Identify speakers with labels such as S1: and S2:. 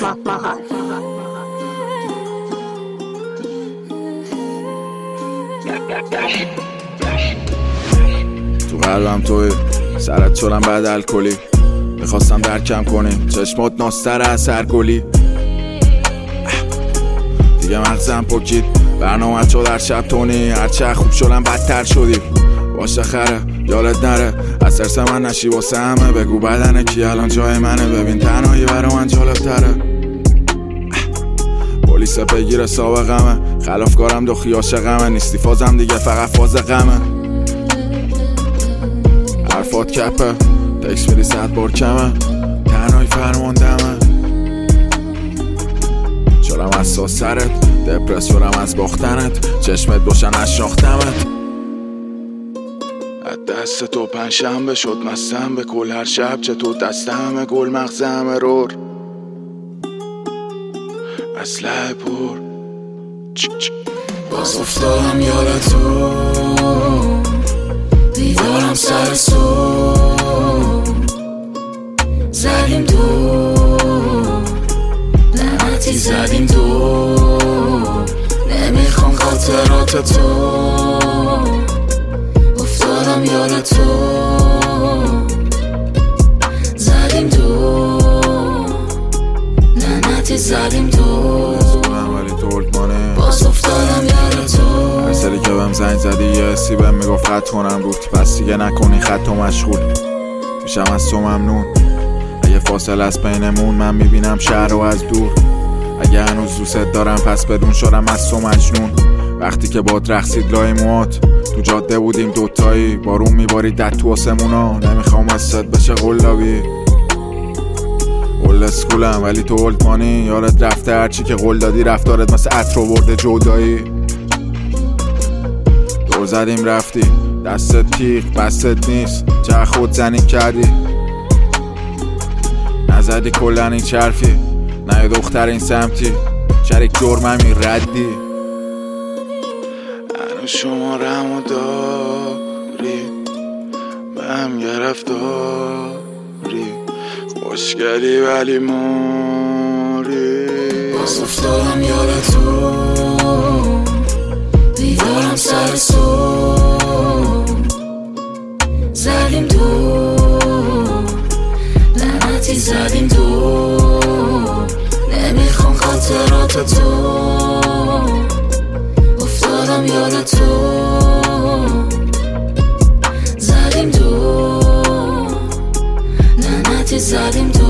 S1: تو قلبم توی سرت شدم بعد الکلی، میخواستم درکم کنی چشمات ناستر از هر گلی. دیگه مغزم پکید برنامه شد در شب تونی، هرچه خوب شدم بدتر شدی. باشه خره یالت نره از ترس من نشی واسه همه، بگو بدنه کی الان جای منه، ببین تنهایی برا من جالب تره. پلیس بگیره سابقمه، خلافکارم دو خیاشقمه، نیستی فازم دیگه فقط فاز غمه. حرفات کپه تکس میدی 100 بار کمه، تنهایی فرماندمه. شدم از ساسرت دپرس شدم از باختنت، چشمت باشن از شاختمت. از دست تو پنجشنبه شد مستم به کل هر شب، چه تو دست همه گل مغز همه رور اسلحه پر. باز افتادم یاد تو دیدارم سر سور، زدیم دور لعنتی زدیم دور، نمیخوام خاطرات تو. افتادم یاد تو زدیم دور لعنتی زدیم دور، ولی تو التمانه باز افتادم یاد تو. هر سری که بهم زنگ زدی یه حسی بهم میگفت خط کنم روت، پس دیگه نکنی خط و مشغول میشم از تو ممنون. اگه فاصله از بینمون من میبینم شهر رو از دور، اگه هنوز دوست دارم پس بدون شدم از تو مجنون. وقتی که باد رقصید لای موات تو جاده بودیم دوتایی، بارون میبارید در تو آسمونا، نمیخوام وسط بشه قلابی. اولد اسکولم ولی تو اولدمانی، یادت رفته هرچی که قول دادی رفتارت مثل عطر آورده جدایی. دور زدیم رفتی دستت تیغ بستت نیست، چه خود زنی کردی نزدی کلن این چرفی، نه یه دختر این سمتی شریک جرممی ردی. هنو شما رمو داری بهم گرفتاری، خوشگلی ولی ماری. باز افتادم یاد تو دیدارم سر سور، زدیم دور لعنتی زدیم دور، نمیخوام خاطرات تو. افتادم یاد تو زدیم دور لعنتی زدیم دور.